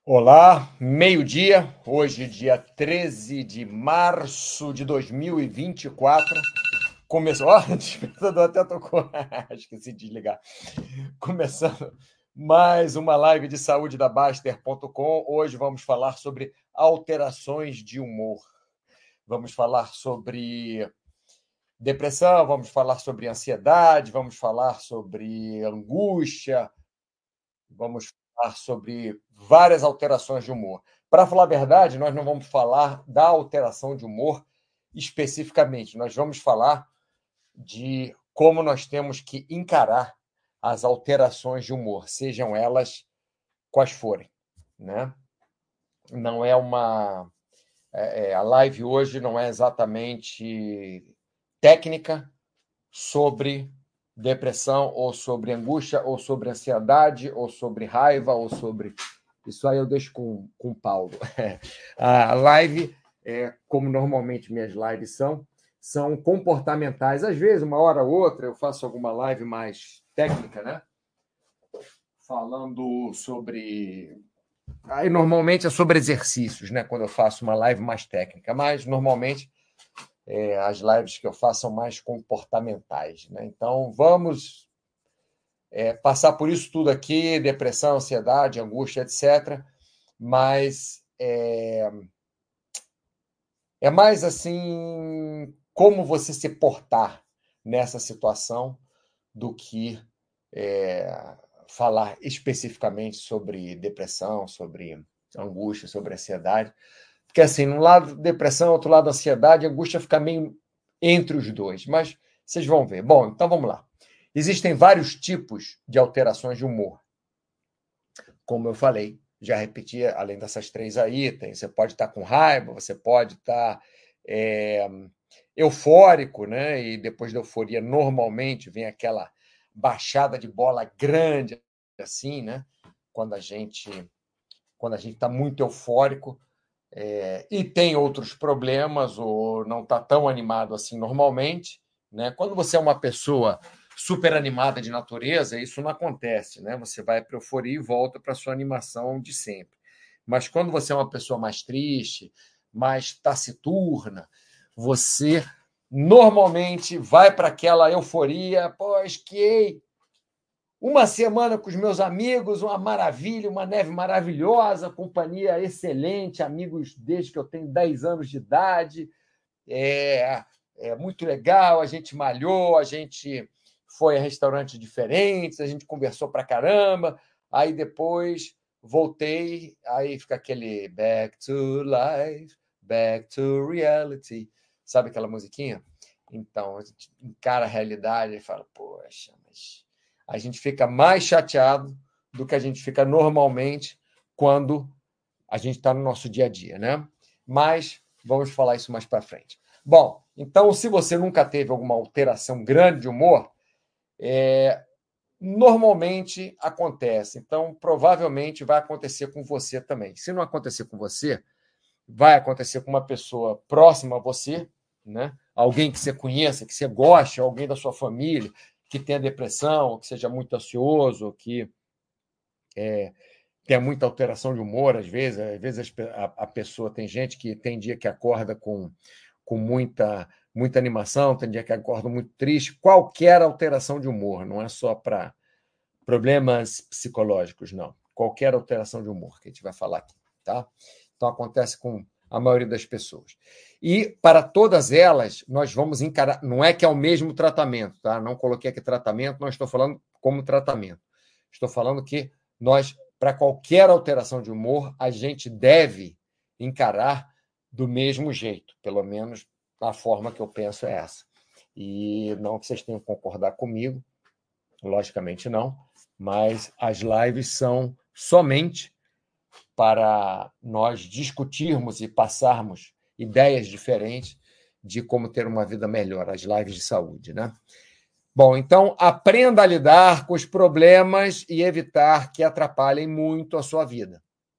Olá, meio-dia, hoje, dia 13 de março de 2024. Começou. Ó, o despertador até tocou. Esqueci de desligar. Começando mais uma live de saúde da Baster.com. Hoje vamos falar sobre alterações de humor. Vamos falar sobre depressão, vamos falar sobre ansiedade, vamos falar sobre angústia, vamos falar sobre várias alterações de humor. Para falar a verdade, nós não vamos falar da alteração de humor especificamente, nós vamos falar de como nós temos que encarar as alterações de humor, sejam elas quais forem, né? Não é uma a live hoje não é exatamente técnica sobre depressão, ou sobre angústia, ou sobre ansiedade, ou sobre raiva, ou sobre. Isso aí eu deixo com o Paulo. A live, como normalmente minhas lives são comportamentais. Às vezes, uma hora ou outra, eu faço alguma live mais técnica, né? Falando sobre. Aí normalmente é sobre exercícios, né? Quando eu faço uma live mais técnica, mas normalmente as lives que eu faço são mais comportamentais, né? Então vamos passar por isso tudo aqui, depressão, ansiedade, angústia, etc. Mas é mais assim como você se portar nessa situação do que falar especificamente sobre depressão, sobre angústia, sobre ansiedade. Porque assim, um lado depressão, outro lado ansiedade, angústia fica meio entre os dois, mas vocês vão ver. Bom, então vamos lá. Existem vários tipos de alterações de humor. Como eu falei, já repeti, além dessas três aí, você pode estar com raiva, você pode estar eufórico, né? E depois da euforia, normalmente vem aquela baixada de bola grande, assim, né? Quando a gente está muito eufórico, e tem outros problemas, ou não está tão animado assim normalmente, né? Quando você é uma pessoa super animada de natureza, isso não acontece, né? Você vai para a euforia e volta para a sua animação de sempre. Mas quando você é uma pessoa mais triste, mais taciturna, você normalmente vai para aquela euforia, pô, esquiei uma semana com os meus amigos, uma maravilha, uma neve maravilhosa, companhia excelente, amigos desde que eu tenho 10 anos de idade. É muito legal, a gente malhou, a gente foi a restaurantes diferentes, a gente conversou pra caramba. Aí depois voltei, aí fica aquele back to life, back to reality. Sabe aquela musiquinha? Então, a gente encara a realidade e fala, poxa, mas a gente fica mais chateado do que a gente fica normalmente quando a gente está no nosso dia a dia, né? Mas vamos falar isso mais para frente. Bom, então, se você nunca teve alguma alteração grande de humor, normalmente acontece. Então, provavelmente vai acontecer com você também. Se não acontecer com você, vai acontecer com uma pessoa próxima a você, né? Alguém que você conheça, que você goste, alguém da sua família que tenha depressão, que seja muito ansioso, que tenha muita alteração de humor, às vezes a pessoa tem gente que tem dia que acorda com muita animação, tem dia que acorda muito triste, qualquer alteração de humor, não é só para problemas psicológicos, não. Qualquer alteração de humor que a gente vai falar aqui, tá? Então acontece com a maioria das pessoas. E para todas elas, nós vamos encarar, não é que é o mesmo tratamento, tá? Não coloquei aqui tratamento, não estou falando como tratamento. Estou falando que nós, para qualquer alteração de humor, a gente deve encarar do mesmo jeito, pelo menos a forma que eu penso é essa. E não que vocês tenham que concordar comigo, logicamente não, mas as lives são somente para nós discutirmos e passarmos ideias diferentes de como ter uma vida melhor, as lives de saúde, né? Bom, então aprenda a lidar com os problemas e evitar que atrapalhem muito a sua vida.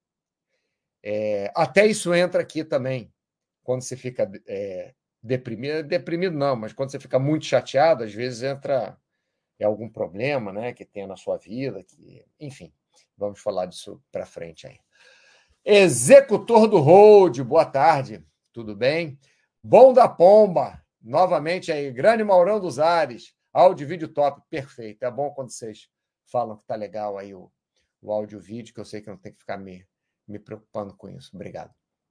Até isso entra aqui também, quando você fica deprimido não, mas quando você fica muito chateado, às vezes entra algum problema, né, que tenha na sua vida, enfim, vamos falar disso para frente aí. Executor do Hold, boa tarde, tudo bem? Bom da Pomba, novamente aí, grande Maurão dos Ares, áudio e vídeo top, perfeito. É bom quando vocês falam que tá legal aí o áudio e o vídeo, que eu sei que não tem que ficar me preocupando com isso. Obrigado.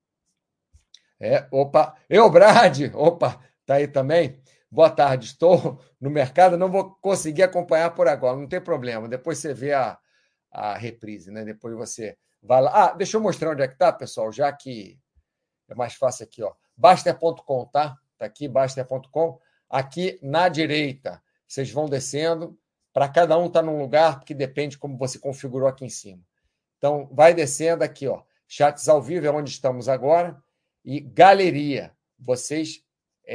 Opa, Brad, opa, tá aí também? Boa tarde, estou no mercado, não vou conseguir acompanhar por agora, não tem problema, depois você vê a reprise, né? Depois você vai lá. Deixa eu mostrar onde é que tá, pessoal, já que é mais fácil aqui, ó. Baster.com, tá? Tá aqui, Baster.com. Aqui na direita, vocês vão descendo, para cada um tá num lugar, porque depende como você configurou aqui em cima. Então, vai descendo aqui, ó. Chats ao vivo é onde estamos agora. E galeria. Vocês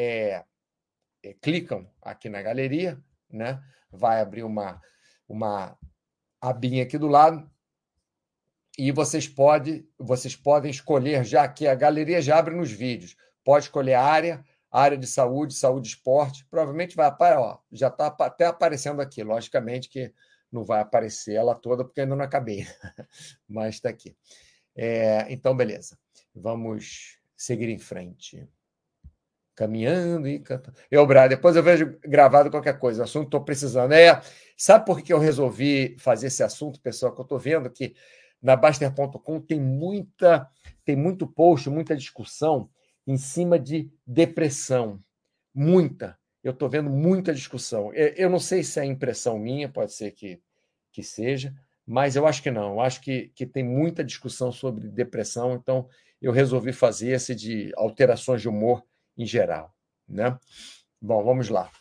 clicam aqui na galeria, né? Vai abrir uma abinha aqui do lado. E vocês podem escolher, já que a galeria já abre nos vídeos. Pode escolher a área de saúde, saúde e esporte. Provavelmente vai aparecer, ó, já está até aparecendo aqui. Logicamente que não vai aparecer ela toda, porque ainda não acabei. Mas está aqui. Então, beleza. Vamos seguir em frente. Caminhando e cantando. Brad, depois eu vejo gravado qualquer coisa. O assunto estou precisando. Sabe por que eu resolvi fazer esse assunto, pessoal? Que eu estou vendo que na Baster.com tem muito post, muita discussão em cima de depressão. Muita. Eu estou vendo muita discussão. Eu não sei se é impressão minha, pode ser que seja, mas eu acho que não. Eu acho que tem muita discussão sobre depressão, então eu resolvi fazer esse de alterações de humor em geral, né? Bom, vamos lá.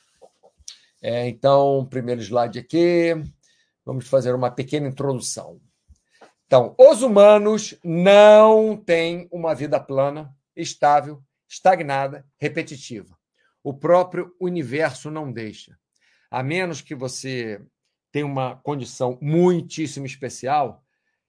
Então, primeiro slide aqui. Vamos fazer uma pequena introdução. Então, os humanos não têm uma vida plana, estável, estagnada, repetitiva. O próprio universo não deixa. A menos que você tenha uma condição muitíssimo especial,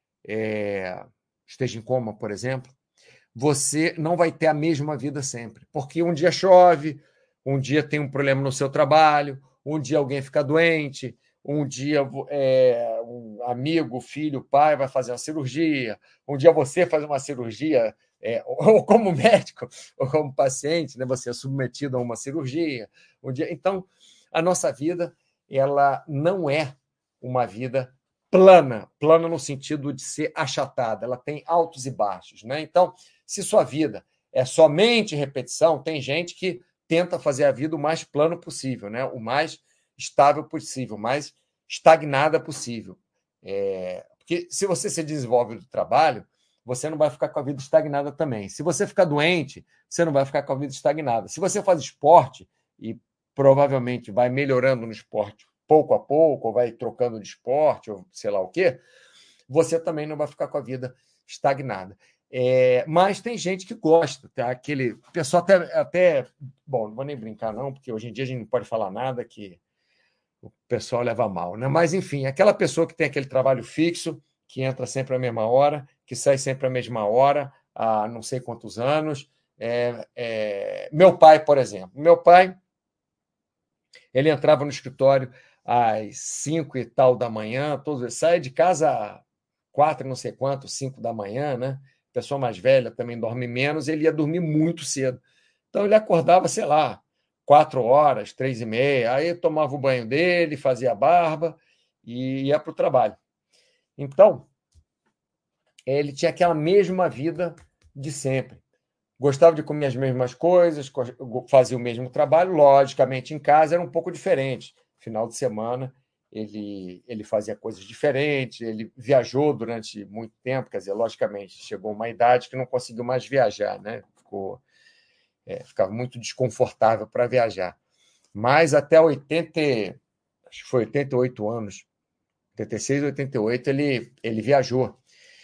esteja em coma, por exemplo, você não vai ter a mesma vida sempre. Porque um dia chove, um dia tem um problema no seu trabalho, um dia alguém fica doente, um dia um amigo, filho, pai vai fazer uma cirurgia, um dia você faz uma cirurgia, ou como médico, ou como paciente, né, você é submetido a uma cirurgia. Então, a nossa vida ela não é uma vida plana no sentido de ser achatada, ela tem altos e baixos, né? Então, se sua vida é somente repetição, tem gente que tenta fazer a vida o mais plano possível, né? O mais estável possível, o mais estagnada possível. Porque se você se desenvolve do trabalho, você não vai ficar com a vida estagnada também. Se você ficar doente, você não vai ficar com a vida estagnada. Se você faz esporte e provavelmente vai melhorando no esporte pouco a pouco, ou vai trocando de esporte, ou sei lá o quê, você também não vai ficar com a vida estagnada. Mas tem gente que gosta, tá? Aquele pessoal até. Bom, não vou nem brincar, não, porque hoje em dia a gente não pode falar nada que o pessoal leva mal, né? Mas, enfim, aquela pessoa que tem aquele trabalho fixo, que entra sempre à mesma hora, que sai sempre à mesma hora, há não sei quantos anos. Meu pai, por exemplo. Meu pai, ele entrava no escritório às 5 e tal da manhã, saia de casa às 4 não sei quanto, 5 da manhã, né? Pessoa mais velha também dorme menos, ele ia dormir muito cedo. Então ele acordava, sei lá, 4 horas, 3h30, aí tomava o banho dele, fazia a barba e ia para o trabalho. Então, ele tinha aquela mesma vida de sempre. Gostava de comer as mesmas coisas, fazia o mesmo trabalho, logicamente em casa era um pouco diferente. Final de semana ele fazia coisas diferentes, ele viajou durante muito tempo, quer dizer, logicamente, chegou uma idade que não conseguiu mais viajar, né? Ficava muito desconfortável para viajar. Mas até 80, acho que foi 88 anos, 86, 88, ele viajou.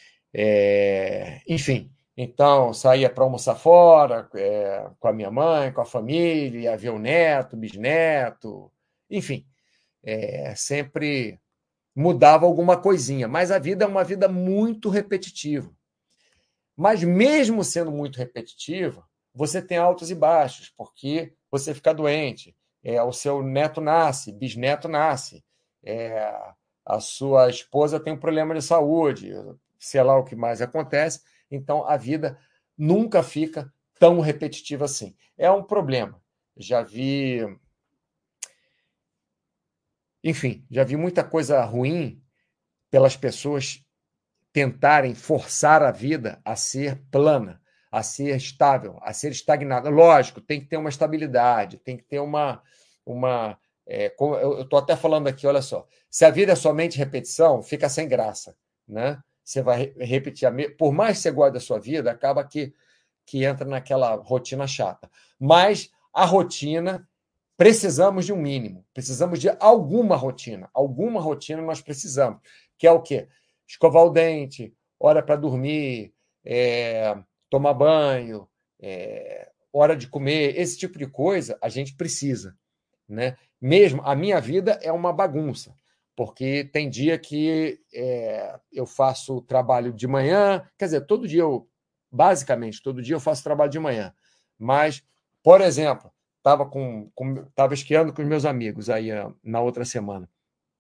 Enfim, então saía para almoçar fora, com a minha mãe, com a família, ia ver o neto, bisneto, enfim, sempre mudava alguma coisinha, mas a vida é uma vida muito repetitiva. Mas mesmo sendo muito repetitiva, você tem altos e baixos, porque você fica doente, o seu neto nasce, bisneto nasce, a sua esposa tem um problema de saúde, sei lá o que mais acontece. Então, a vida nunca fica tão repetitiva assim. É um problema. Já vi, enfim, já vi muita coisa ruim pelas pessoas tentarem forçar a vida a ser plana, a ser estável, a ser estagnada. Lógico, tem que ter uma estabilidade, tem que ter uma eu estou até falando aqui, olha só, se a vida é somente repetição, fica sem graça, né? Você vai repetir, por mais que você goste da sua vida, acaba que entra naquela rotina chata. Mas a rotina, precisamos de um mínimo, precisamos de alguma rotina nós precisamos, que é o quê? Escovar o dente, hora para dormir, tomar banho, hora de comer, esse tipo de coisa a gente precisa, né? Mesmo a minha vida é uma bagunça, porque tem dia que eu faço trabalho de manhã, quer dizer, basicamente, todo dia eu faço trabalho de manhã, mas, por exemplo, estava esquiando com os meus amigos aí na outra semana.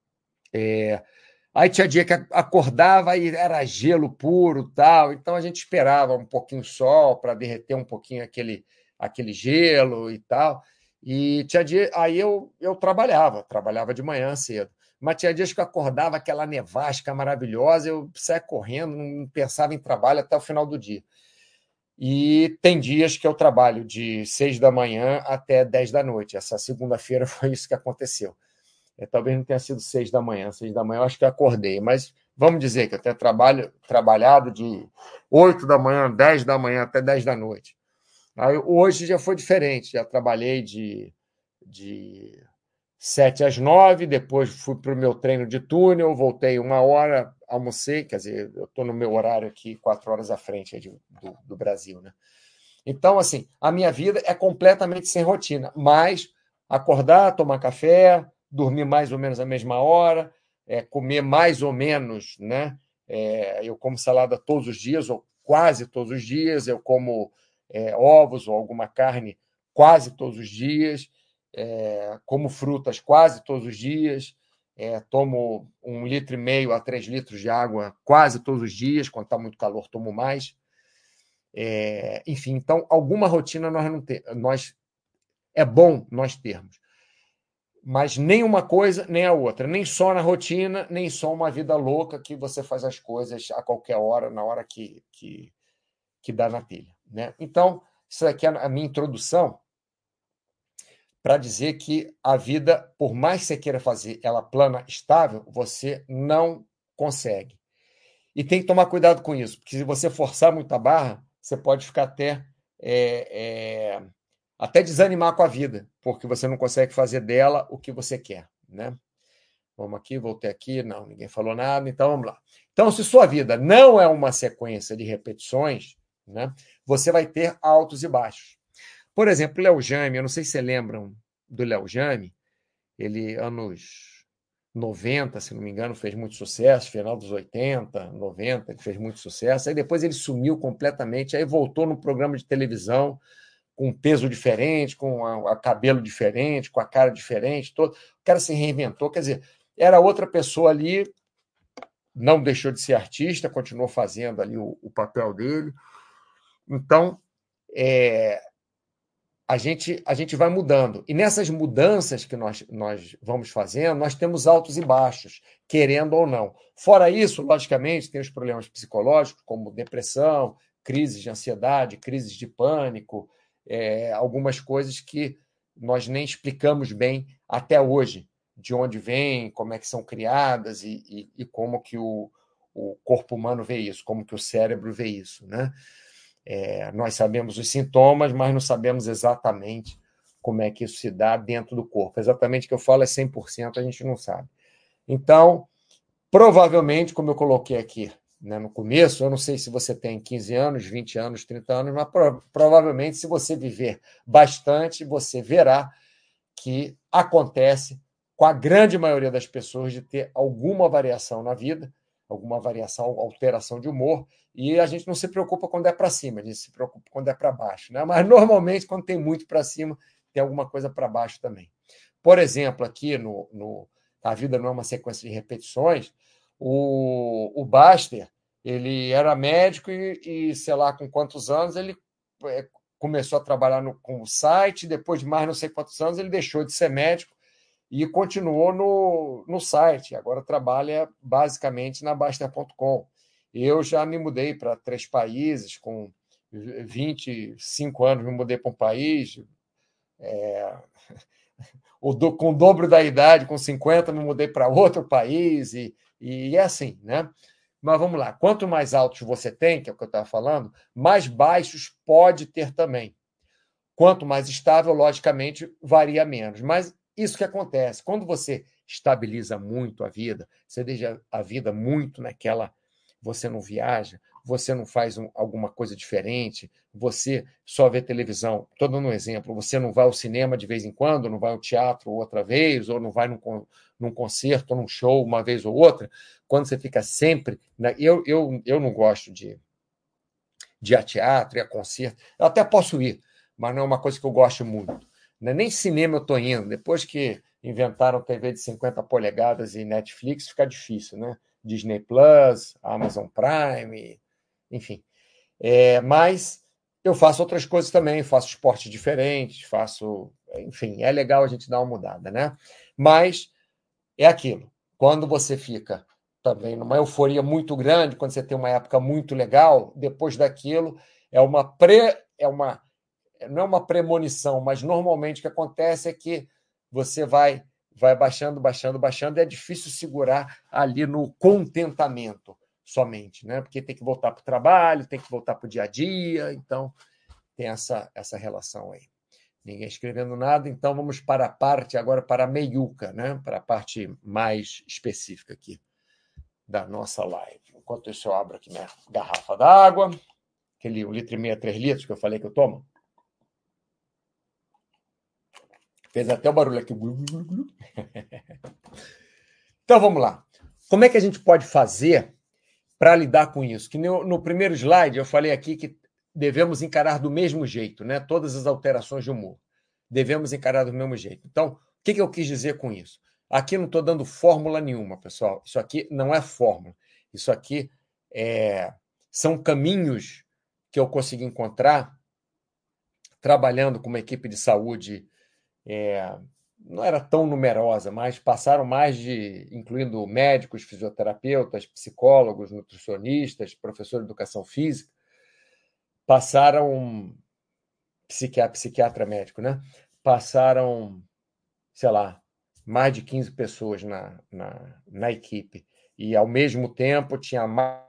Aí tinha dia que acordava e era gelo puro, tal. Então a gente esperava um pouquinho de sol para derreter um pouquinho aquele gelo e tal. E tinha dia, aí eu trabalhava de manhã cedo. Mas tinha dias que eu acordava aquela nevasca maravilhosa, eu saía correndo, não pensava em trabalho até o final do dia. E tem dias que eu trabalho de 6 da manhã até 10 da noite. Essa segunda-feira foi isso que aconteceu. Talvez não tenha sido 6 da manhã. 6 da manhã eu acho que eu acordei, mas vamos dizer que eu tenho trabalhado de 8 da manhã, 10 da manhã até 10 da noite. Aí, hoje já foi diferente, já trabalhei de 7 às 9, depois fui para o meu treino de túnel, voltei 1 hora, almocei, quer dizer, eu estou no meu horário aqui 4 horas à frente do Brasil, né? Então, assim, a minha vida é completamente sem rotina, mas acordar, tomar café, dormir mais ou menos a mesma hora, comer mais ou menos, né? Eu como salada todos os dias, ou quase todos os dias, eu como ovos ou alguma carne quase todos os dias, como frutas quase todos os dias, tomo 1,5 litro a 3 litros de água quase todos os dias, quando está muito calor, tomo mais. Enfim, então, alguma rotina nós não temos. É bom nós termos, mas nem uma coisa nem a outra, nem só na rotina, nem só uma vida louca que você faz as coisas a qualquer hora, na hora que dá na telha, né? Então, isso aqui é a minha introdução para dizer que a vida, por mais que você queira fazer ela plana, estável, você não consegue. E tem que tomar cuidado com isso, porque se você forçar muito a barra, você pode ficar até desanimar com a vida, porque você não consegue fazer dela o que você quer, né? Vamos aqui, voltei aqui, não, ninguém falou nada, então vamos lá. Então, se sua vida não é uma sequência de repetições, né, você vai ter altos e baixos. Por exemplo, Léo Jaime, eu não sei se vocês lembram do Léo Jaime, ele, anos 90, se não me engano, fez muito sucesso, final dos 80, 90, ele fez muito sucesso, aí depois ele sumiu completamente, aí voltou num programa de televisão com um peso diferente, com a cabelo diferente, com a cara diferente, todo. O cara se reinventou, quer dizer, era outra pessoa ali, não deixou de ser artista, continuou fazendo ali o papel dele. Então, a gente vai mudando. E nessas mudanças que nós vamos fazendo, nós temos altos e baixos, querendo ou não. Fora isso, logicamente, tem os problemas psicológicos, como depressão, crises de ansiedade, crises de pânico, algumas coisas que nós nem explicamos bem até hoje, de onde vêm, como é que são criadas e como que o corpo humano vê isso, como que o cérebro vê isso, né? Nós sabemos os sintomas, mas não sabemos exatamente como é que isso se dá dentro do corpo. Exatamente o que eu falo é 100%, a gente não sabe. Então, provavelmente, como eu coloquei aqui, né, no começo, eu não sei se você tem 15 anos, 20 anos, 30 anos, mas provavelmente, se você viver bastante, você verá que acontece com a grande maioria das pessoas de ter alguma variação na vida, alguma variação, alteração de humor, e a gente não se preocupa quando é para cima, a gente se preocupa quando é para baixo, né? Mas normalmente, quando tem muito para cima, tem alguma coisa para baixo também. Por exemplo, aqui A Vida Não é uma Sequência de Repetições, o Baster, Ele era médico sei lá, com quantos anos, ele começou a trabalhar com o site, depois de mais não sei quantos anos, ele deixou de ser médico e continuou no site. Agora trabalha basicamente na Baster.com. Eu já me mudei para 3 países, com 25 anos me mudei para um país, com o dobro da idade, com 50 me mudei para outro país, e é assim, né? Mas vamos lá, quanto mais altos você tem, que é o que eu estava falando, mais baixos pode ter também. Quanto mais estável, logicamente, varia menos. Mas isso que acontece, quando você estabiliza muito a vida, você deixa a vida muito naquela. Você não viaja, você não faz alguma coisa diferente, você só vê televisão. Estou dando um exemplo: você não vai ao cinema de vez em quando, não vai ao teatro outra vez, ou não vai num concerto, num show uma vez ou outra. Quando você fica sempre. Eu não gosto de ir a teatro, ir a concerto. Eu até posso ir, mas não é uma coisa que eu gosto muito. Nem cinema eu estou indo. Depois que inventaram TV de 50 polegadas e Netflix, fica difícil, né? Disney Plus, Amazon Prime, enfim. Mas eu faço outras coisas também, faço esportes diferentes, faço. Enfim, é legal a gente dar uma mudada, né? Mas é aquilo. Quando você fica também numa euforia muito grande, quando você tem uma época muito legal, depois daquilo não é uma premonição, mas normalmente o que acontece é que você vai baixando, baixando, baixando, e é difícil segurar ali no contentamento somente, né? Porque tem que voltar para o trabalho, tem que voltar para o dia a dia, então tem essa relação aí. Ninguém escrevendo nada, então vamos para a parte agora, para a meiuca, né? Para a parte mais específica aqui da nossa live. Enquanto isso, eu abro aqui minha garrafa d'água, aquele 1,5 litro, 3 litros que eu falei que eu tomo. Fez até o barulho aqui. Então vamos lá. Como é que a gente pode fazer para lidar com isso? Que no primeiro slide eu falei aqui que devemos encarar do mesmo jeito, né? Todas as alterações de humor. Devemos encarar do mesmo jeito. Então, o que eu quis dizer com isso? Aqui não estou dando fórmula nenhuma, pessoal. Isso aqui não é fórmula. Isso aqui são caminhos que eu consegui encontrar trabalhando com uma equipe de saúde não era tão numerosa, mas passaram incluindo médicos, fisioterapeutas, psicólogos, nutricionistas, professor de educação física, passaram psiquiatra médico, né? Passaram, sei lá, mais de 15 pessoas na equipe. E, ao mesmo tempo, tinha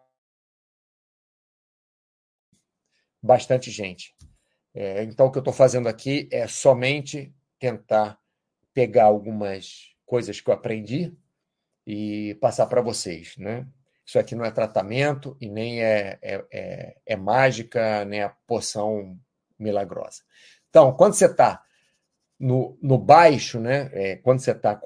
bastante gente. Então, o que eu estou fazendo aqui é somente tentar pegar algumas coisas que eu aprendi e passar para vocês, né? Isso aqui não é tratamento e nem é mágica, nem é poção milagrosa. Então, quando você está no baixo, né? Quando você está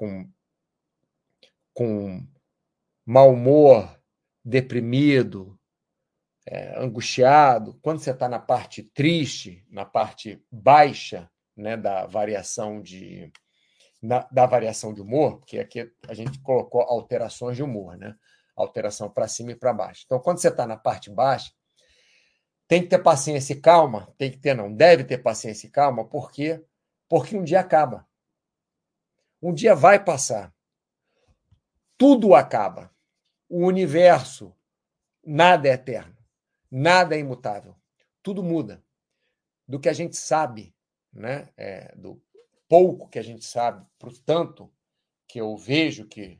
com mau humor, deprimido, angustiado, quando você está na parte triste, na parte baixa, né, da variação da variação de humor, porque aqui a gente colocou alterações de humor, né? Alteração para cima e para baixo. Então, quando você está na parte baixa, tem que ter paciência e calma, não, deve ter paciência e calma, porque um dia acaba. Um dia vai passar. Tudo acaba. O universo, nada é eterno, nada é imutável. Tudo muda. Do que a gente sabe, né? Do pouco que a gente sabe, para o tanto que eu vejo que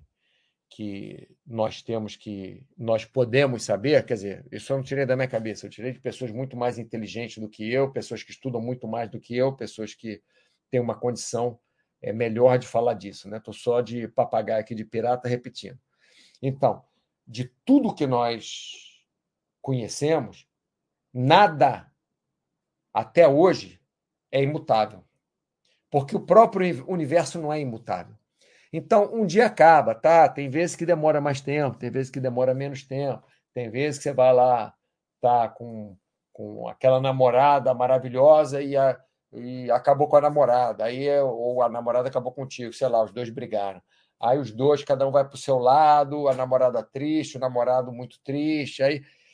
nós podemos saber, quer dizer, isso eu não tirei da minha cabeça, eu tirei de pessoas muito mais inteligentes do que eu, pessoas que estudam muito mais do que eu, pessoas que têm uma condição melhor de falar disso, né? Estou só de papagaio aqui de pirata repetindo. Então, de tudo que nós conhecemos, nada até hoje é imutável, porque o próprio universo não é imutável. Então, um dia acaba, tá? Tem vezes que demora mais tempo, tem vezes que demora menos tempo, tem vezes que você vai lá, tá com aquela namorada maravilhosa e acabou com a namorada, ou a namorada acabou contigo, sei lá, os dois brigaram. Aí os dois, cada um vai para o seu lado, a namorada triste, o namorado muito triste, aí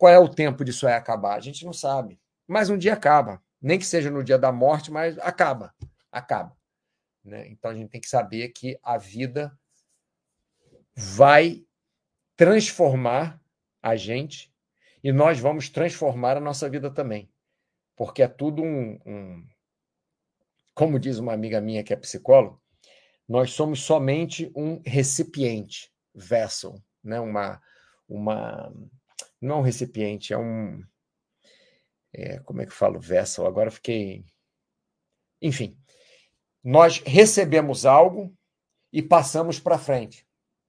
Qual é o tempo disso aí acabar? A gente não sabe. Mas um dia acaba. Nem que seja no dia da morte, mas acaba. Acaba. Né? Então a gente tem que saber que a vida vai transformar a gente e nós vamos transformar a nossa vida também. Porque é tudo como diz uma amiga minha que é psicóloga, nós somos somente um recipiente, vessel, né? Não é um recipiente, como é que eu falo vessel? Agora fiquei... Enfim, nós recebemos algo e passamos para frente.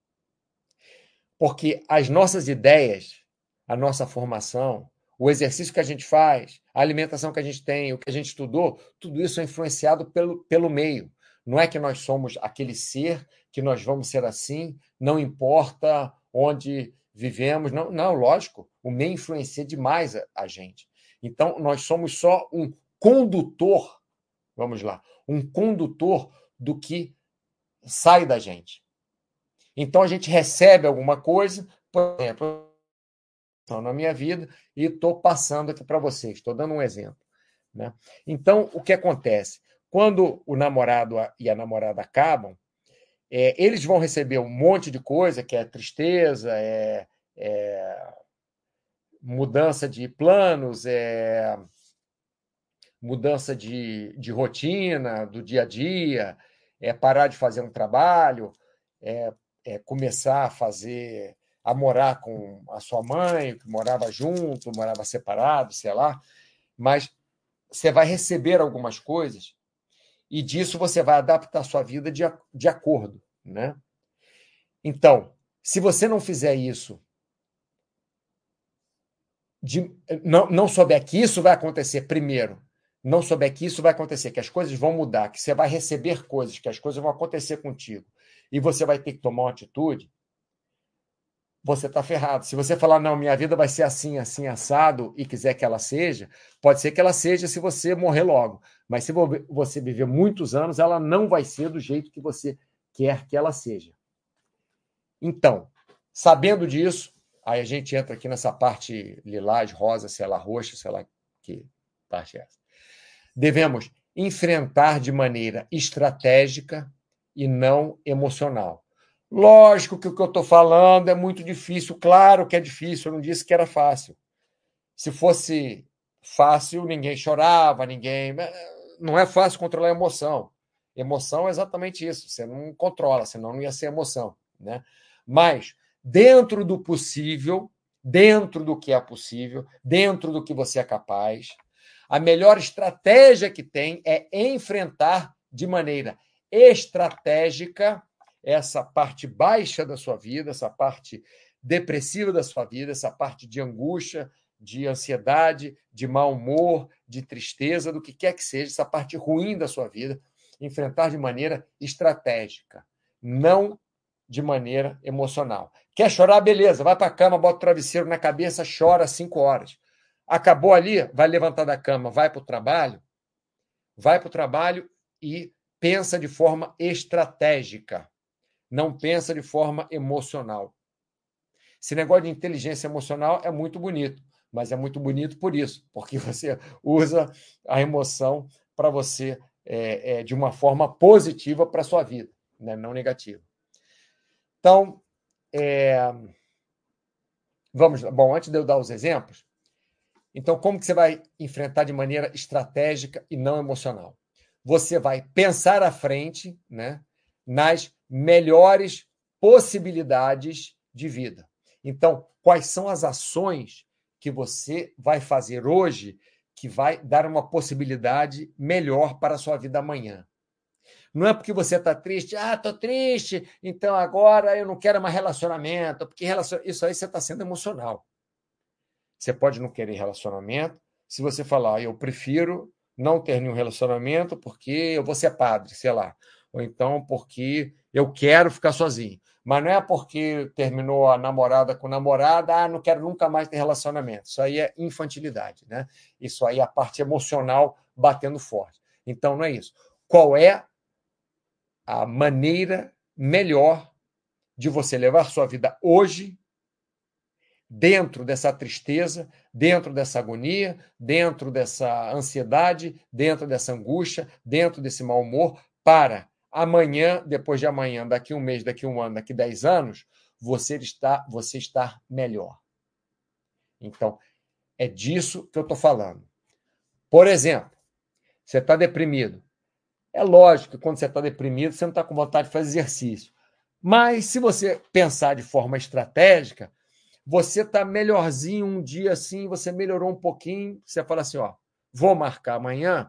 Porque as nossas ideias, a nossa formação, o exercício que a gente faz, a alimentação que a gente tem, o que a gente estudou, tudo isso é influenciado pelo meio. Não é que nós somos aquele ser, que nós vamos ser assim, não importa onde vivemos. Não, não, lógico, o meio influencia demais a gente. Então, nós somos só um condutor, vamos lá, um condutor do que sai da gente. Então, a gente recebe alguma coisa, por exemplo, na minha vida, e estou passando aqui para vocês, estou dando um exemplo. Né? Então, o que acontece? Quando o namorado e a namorada acabam, eles vão receber um monte de coisa, que é tristeza, mudança de planos, mudança de rotina, do dia a dia, parar de fazer um trabalho, começar a morar com a sua mãe, que morava junto, morava separado, sei lá, mas você vai receber algumas coisas e disso você vai adaptar a sua vida de acordo. Né? Então, se você não fizer isso, não souber que isso vai acontecer primeiro, não souber que isso vai acontecer, que as coisas vão mudar, que você vai receber coisas, que as coisas vão acontecer contigo, e você vai ter que tomar uma atitude, você está ferrado. Se você falar, não, minha vida vai ser assim, assim, assado, e quiser que ela seja, pode ser que ela seja se você morrer logo. Mas se você viver muitos anos, ela não vai ser do jeito que você quer que ela seja. Então, sabendo disso, aí a gente entra aqui nessa parte lilás, rosa, sei lá, roxa, sei lá que parte é essa. Devemos enfrentar de maneira estratégica e não emocional. Lógico que o que eu estou falando é muito difícil, claro que é difícil, eu não disse que era fácil. Se fosse fácil, ninguém chorava, ninguém... Não é fácil controlar a emoção. Emoção é exatamente isso, você não controla, senão não ia ser emoção. Né? Mas, dentro do possível, dentro do que é possível, dentro do que você é capaz, a melhor estratégia que tem é enfrentar de maneira estratégica essa parte baixa da sua vida, essa parte depressiva da sua vida, essa parte de angústia, de ansiedade, de mau humor, de tristeza, do que quer que seja, essa parte ruim da sua vida, enfrentar de maneira estratégica, não de maneira emocional. Quer chorar? Beleza, vai para a cama, bota o travesseiro na cabeça, chora 5 horas. Acabou ali, vai levantar da cama, vai para o trabalho e pensa de forma estratégica, não pensa de forma emocional. Esse negócio de inteligência emocional é muito bonito, mas é muito bonito por isso, porque você usa a emoção para você de uma forma positiva para a sua vida, né? Não negativa. Então, vamos lá. Bom, antes de eu dar os exemplos, então, como que você vai enfrentar de maneira estratégica e não emocional? Você vai pensar à frente, né, nas melhores possibilidades de vida. Então, quais são as ações que você vai fazer hoje que vai dar uma possibilidade melhor para a sua vida amanhã? Não é porque você está triste, estou triste, então agora eu não quero mais relacionamento, porque isso aí você está sendo emocional. Você pode não querer relacionamento. Se você falar, eu prefiro não ter nenhum relacionamento porque eu vou ser padre, sei lá. Ou então porque eu quero ficar sozinho. Mas não é porque terminou a namorada com namorada, não quero nunca mais ter relacionamento. Isso aí é infantilidade, né? Isso aí é a parte emocional batendo forte. Então, não é isso. Qual é a maneira melhor de você levar sua vida hoje dentro dessa tristeza, dentro dessa agonia, dentro dessa ansiedade, dentro dessa angústia, dentro desse mau humor, para amanhã, depois de amanhã, daqui um mês, daqui um ano, daqui 10 anos, você estar melhor. Então, é disso que eu estou falando. Por exemplo, você está deprimido. É lógico que quando você está deprimido, você não está com vontade de fazer exercício. Mas se você pensar de forma estratégica, você está melhorzinho um dia assim, você melhorou um pouquinho, você fala assim, ó, vou marcar amanhã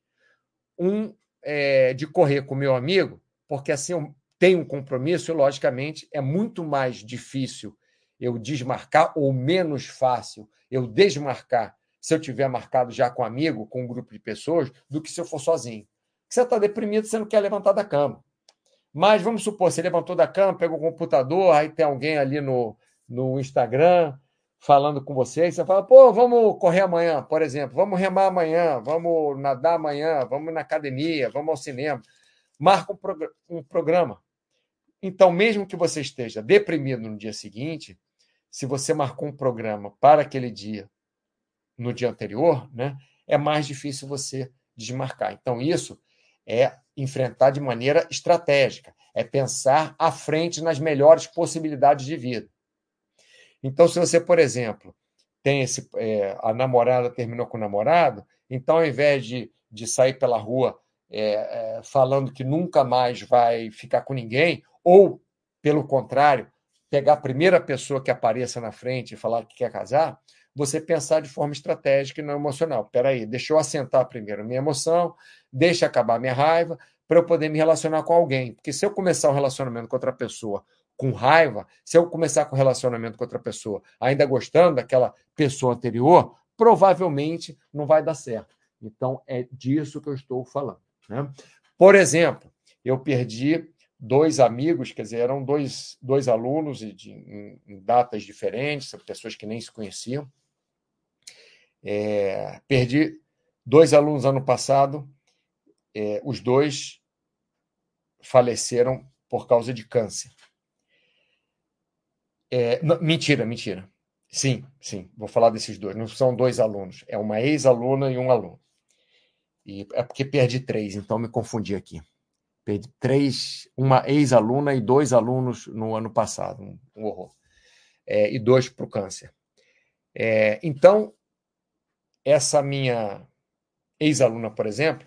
de correr com meu amigo, porque assim eu tenho um compromisso e, logicamente, é muito mais difícil eu desmarcar ou menos fácil eu desmarcar se eu tiver marcado já com um amigo, com um grupo de pessoas, do que se eu for sozinho. Você está deprimido, você não quer levantar da cama. Mas vamos supor, você levantou da cama, pegou o computador, aí tem alguém ali no Instagram falando com você, e você fala, pô, vamos correr amanhã, por exemplo, vamos remar amanhã, vamos nadar amanhã, vamos na academia, vamos ao cinema. Marca um programa. Então, mesmo que você esteja deprimido no dia seguinte, se você marcou um programa para aquele dia, no dia anterior, né, é mais difícil você desmarcar. Então, isso é enfrentar de maneira estratégica, é pensar à frente nas melhores possibilidades de vida. Então, se você, por exemplo, tem a namorada terminou com o namorado, então, ao invés de sair pela rua falando que nunca mais vai ficar com ninguém, ou, pelo contrário, pegar a primeira pessoa que apareça na frente e falar que quer casar, você pensar de forma estratégica e não emocional. Espera aí, deixa eu assentar primeiro a minha emoção, deixa acabar a minha raiva, para eu poder me relacionar com alguém. Porque se eu começar um relacionamento com outra pessoa com raiva, se eu começar com um relacionamento com outra pessoa ainda gostando daquela pessoa anterior, provavelmente não vai dar certo. Então, é disso que eu estou falando. Né? Por exemplo, eu perdi 2 amigos, quer dizer, eram dois alunos em datas diferentes, são pessoas que nem se conheciam. Perdi 2 alunos ano passado, os 2 faleceram por causa de câncer. Mentira. Sim, vou falar desses 2. Não são 2 alunos, é uma ex-aluna e um aluno. E é porque perdi 3, então me confundi aqui. Perdi 3, uma ex-aluna e 2 alunos no ano passado, um horror. E 2 para o câncer. Então, essa minha ex-aluna, por exemplo,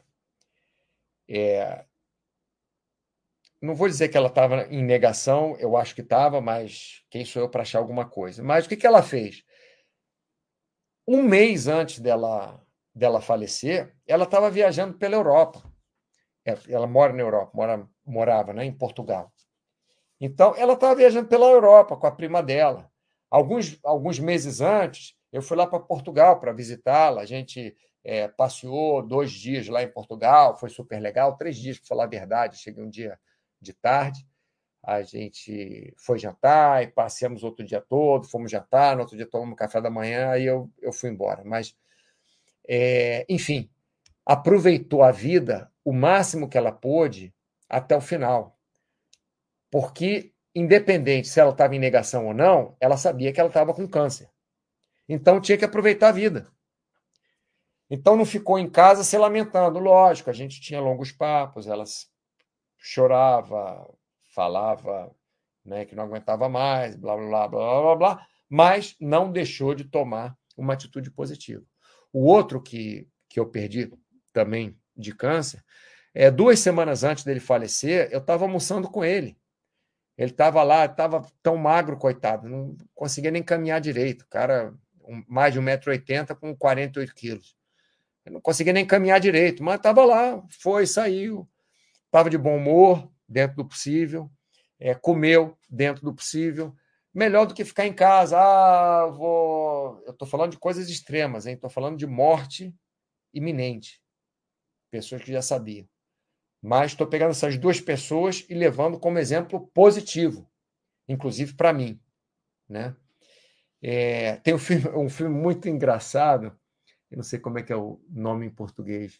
não vou dizer que ela estava em negação, eu acho que estava, mas quem sou eu para achar alguma coisa? Mas o que ela fez? Um mês antes dela falecer, ela estava viajando pela Europa. Ela mora na Europa, morava, né, em Portugal. Então, ela estava viajando pela Europa com a prima dela. Alguns meses antes, eu fui lá para Portugal para visitá-la. A gente passeou 2 dias lá em Portugal, foi super legal. 3 dias, para falar a verdade. Cheguei um dia de tarde, a gente foi jantar e passeamos outro dia todo, fomos jantar, no outro dia tomamos café da manhã e eu fui embora. Mas, enfim, aproveitou a vida o máximo que ela pôde até o final. Porque, independente se ela estava em negação ou não, ela sabia que ela estava com câncer. Então, tinha que aproveitar a vida. Então, não ficou em casa se lamentando. Lógico, a gente tinha longos papos, ela chorava, falava, né, que não aguentava mais, blá, blá, blá, blá, blá, blá, mas não deixou de tomar uma atitude positiva. O outro que eu perdi também de câncer, 2 semanas antes dele falecer, eu estava almoçando com ele. Ele estava lá, estava tão magro, coitado, não conseguia nem caminhar direito. O cara, mais de 1,80 m com 48 quilos. Eu não conseguia nem caminhar direito, mas estava lá, foi, saiu, estava de bom humor, dentro do possível, comeu dentro do possível. Melhor do que ficar em casa. Eu estou falando de coisas extremas, estou falando de morte iminente. Pessoas que já sabiam. Mas estou pegando essas 2 pessoas e levando como exemplo positivo, inclusive para mim. Né? Tem um filme muito engraçado, eu não sei como é que é o nome em português,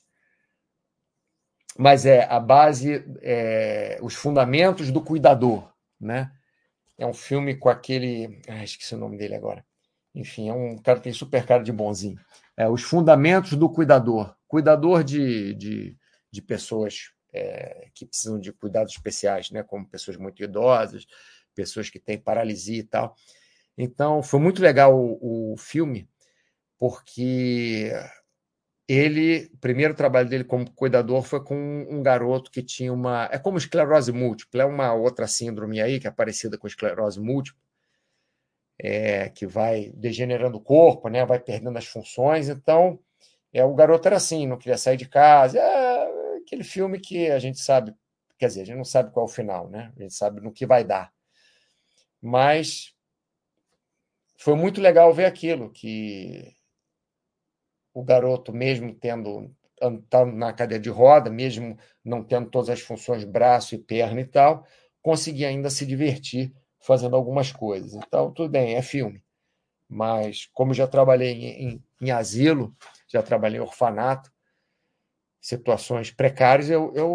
mas a base, os fundamentos do cuidador. Né? É um filme com aquele... esqueci o nome dele agora. Enfim, é um cara que tem super cara de bonzinho. Os fundamentos do cuidador. Cuidador de pessoas que precisam de cuidados especiais, né? Como pessoas muito idosas, pessoas que têm paralisia e tal. Então, foi muito legal o filme, porque o primeiro trabalho dele como cuidador foi com um garoto que tinha uma. É como esclerose múltipla, é uma outra síndrome aí, que é parecida com esclerose múltipla, que vai degenerando o corpo, né? Vai perdendo as funções. Então, o garoto era assim, não queria sair de casa. É aquele filme que a gente sabe, quer dizer, a gente não sabe qual é o final, né? A gente sabe no que vai dar. Mas foi muito legal ver aquilo, que o garoto, mesmo estando na cadeira de roda, mesmo não tendo todas as funções, braço e perna e tal, conseguia ainda se divertir fazendo algumas coisas. Então, tudo bem, é filme. Mas, como já trabalhei em asilo, já trabalhei em orfanato, situações precárias,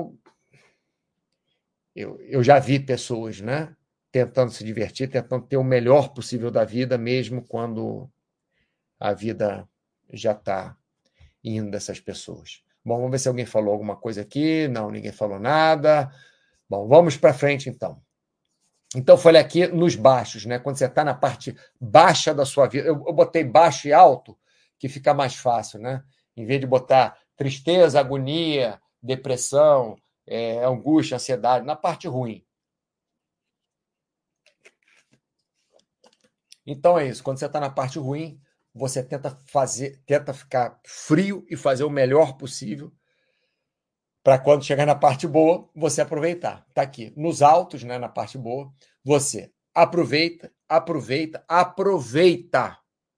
eu já vi pessoas, né, tentando se divertir, tentando ter o melhor possível da vida, mesmo quando a vida já está indo dessas pessoas. Bom, vamos ver se alguém falou alguma coisa aqui. Não, ninguém falou nada. Bom, vamos para frente então. Então, foi aqui nos baixos, né? Quando você está na parte baixa da sua vida. Eu botei baixo e alto, que fica mais fácil, né? Em vez de botar tristeza, agonia, depressão, angústia, ansiedade, na parte ruim. Então é isso. Quando você está na parte ruim, você tenta ficar frio e fazer o melhor possível para quando chegar na parte boa, você aproveitar. Está aqui, nos altos, né, na parte boa, você aproveita, aproveita, aproveita.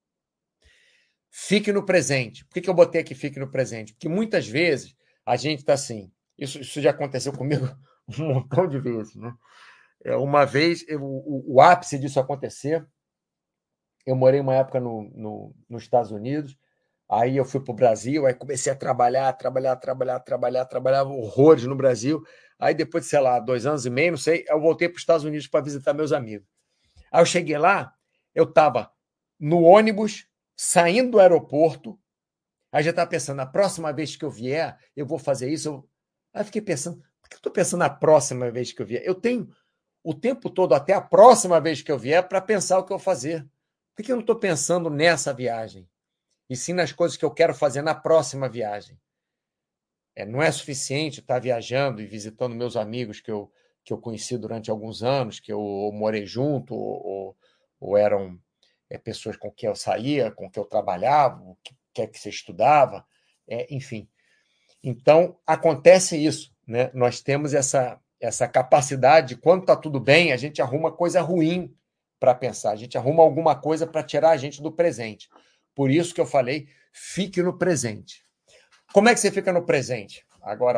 Fique no presente. Por que eu botei aqui fique no presente? Porque muitas vezes a gente está assim. Isso já aconteceu comigo um montão de vezes. Né? Uma vez, o ápice disso acontecer, eu morei uma época nos Estados Unidos, aí eu fui para o Brasil, aí comecei a trabalhar horrores no Brasil. Aí depois de, sei lá, 2 anos e meio, não sei, eu voltei para os Estados Unidos para visitar meus amigos. Aí eu cheguei lá, eu estava no ônibus, saindo do aeroporto, aí já estava pensando, na próxima vez que eu vier, eu vou fazer isso. Aí fiquei pensando, por que eu estou pensando na próxima vez que eu vier? Eu tenho o tempo todo, até a próxima vez que eu vier, para pensar o que eu vou fazer. Por que eu não estou pensando nessa viagem? E sim nas coisas que eu quero fazer na próxima viagem. Não é suficiente estar viajando e visitando meus amigos que eu conheci durante alguns anos, que eu morei junto, ou eram pessoas com quem eu saía, com quem eu trabalhava, o que é que você estudava, enfim. Então, acontece isso. Né? Nós temos essa capacidade, quando está tudo bem, a gente arruma coisa ruim para pensar, a gente arruma alguma coisa para tirar a gente do presente. Por isso que eu falei, fique no presente. Como é que você fica no presente? Agora,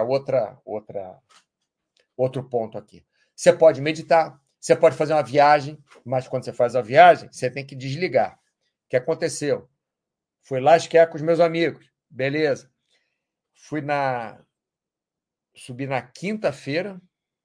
outro ponto aqui. Você pode meditar, você pode fazer uma viagem, mas quando você faz a viagem, você tem que desligar. O que aconteceu? Fui lá esquiar com os meus amigos. Beleza. Subi na quinta-feira.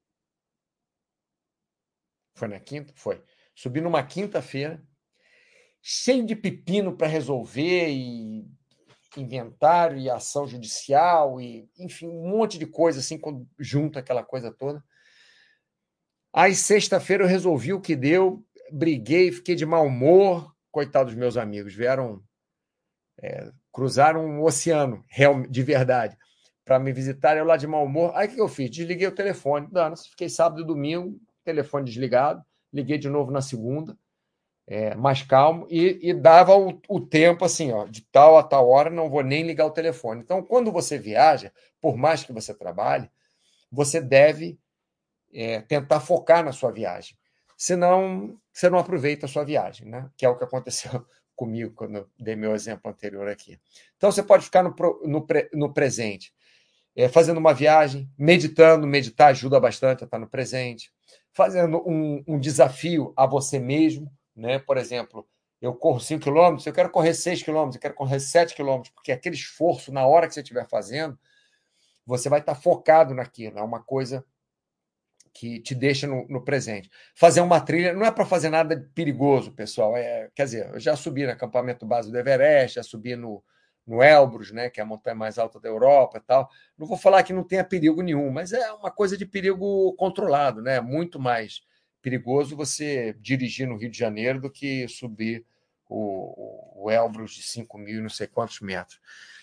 Foi na quinta? Foi. Subi numa quinta-feira, cheio de pepino para resolver, e inventário, e ação judicial, e, enfim, um monte de coisa, assim, quando junta aquela coisa toda. Aí, sexta-feira, eu resolvi o que deu, briguei, fiquei de mau humor. Coitados dos meus amigos, vieram, cruzaram um oceano, de verdade, para me visitar, eu lá de mau humor. Aí, o que eu fiz? Desliguei o telefone. Fiquei sábado e domingo, telefone desligado, liguei de novo na segunda, mais calmo, e dava o tempo assim, ó, de tal a tal hora, não vou nem ligar o telefone. Então, quando você viaja, por mais que você trabalhe, você deve tentar focar na sua viagem. Senão, você não aproveita a sua viagem, né? Que é o que aconteceu comigo quando eu dei meu exemplo anterior aqui. Então, você pode ficar no presente, fazendo uma viagem, meditando. Meditar ajuda bastante a estar no presente. Fazendo um desafio a você mesmo, né? Por exemplo, eu corro 5 quilômetros, eu quero correr 6 quilômetros, eu quero correr 7 quilômetros, porque aquele esforço, na hora que você estiver fazendo, você vai estar focado naquilo. É uma coisa que te deixa no presente. Fazer uma trilha não é para fazer nada perigoso, pessoal. Quer dizer, eu já subi no acampamento base do Everest, já subi no Elbrus, né, que é a montanha mais alta da Europa e tal. Não vou falar que não tenha perigo nenhum, mas é uma coisa de perigo controlado, né? Muito mais perigoso você dirigir no Rio de Janeiro do que subir o Elbrus de 5.000 não sei quantos metros.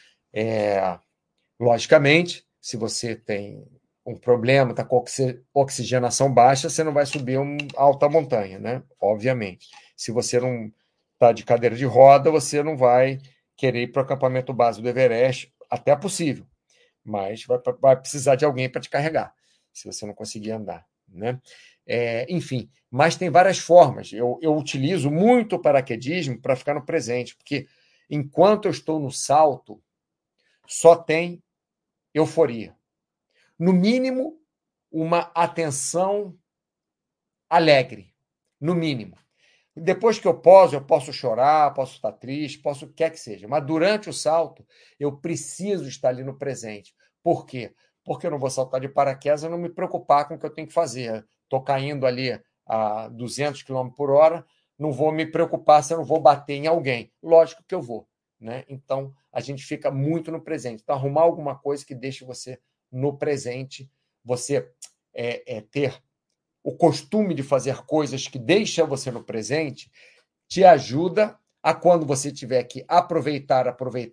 Logicamente, se você tem um problema, está com oxigenação baixa, você não vai subir uma alta montanha, né? Obviamente. Se você não está de cadeira de roda, você não vai querer ir para o acampamento base do Everest, até é possível, mas vai precisar de alguém para te carregar, se você não conseguir andar, né? Enfim, mas tem várias formas. Eu utilizo muito o paraquedismo para ficar no presente, porque enquanto eu estou no salto, só tem euforia. No mínimo, uma atenção alegre. No mínimo. Depois que eu posso chorar, posso estar triste, posso o que quer que seja. Mas durante o salto, eu preciso estar ali no presente. Por quê? Porque eu não vou saltar de paraquedas e não me preocupar com o que eu tenho que fazer. Estou caindo ali a 200 km por hora, não vou me preocupar se eu não vou bater em alguém. Lógico que eu vou. Né? Então, a gente fica muito no presente. Então, arrumar alguma coisa que deixe você no presente, você ter o costume de fazer coisas que deixam você no presente, te ajuda a, quando você tiver que aproveitar,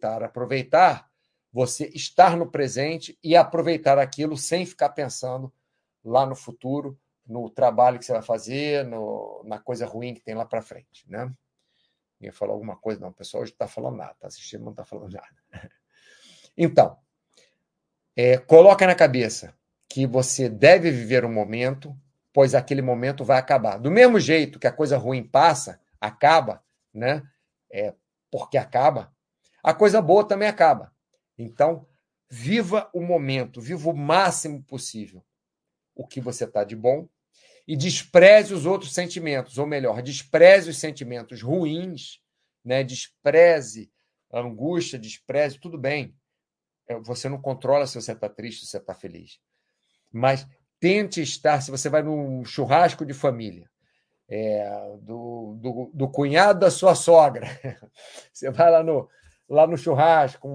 você estar no presente e aproveitar aquilo sem ficar pensando lá no futuro, no trabalho que você vai fazer, na coisa ruim que tem lá para frente. Né? Ia falar alguma coisa? Não, o pessoal hoje não está falando nada, está assistindo, não está falando nada. Então, coloca na cabeça que você deve viver o momento, pois aquele momento vai acabar. Do mesmo jeito que a coisa ruim passa, acaba, né? Porque acaba, a coisa boa também acaba. Então, viva o momento, viva o máximo possível o que você está de bom e despreze os outros sentimentos, ou melhor, despreze os sentimentos ruins, né? Despreze a angústia, despreze, tudo bem. Você não controla se você está triste, se você está feliz. Mas tente estar, se você vai num churrasco de família, do cunhado da sua sogra, você vai lá no churrasco,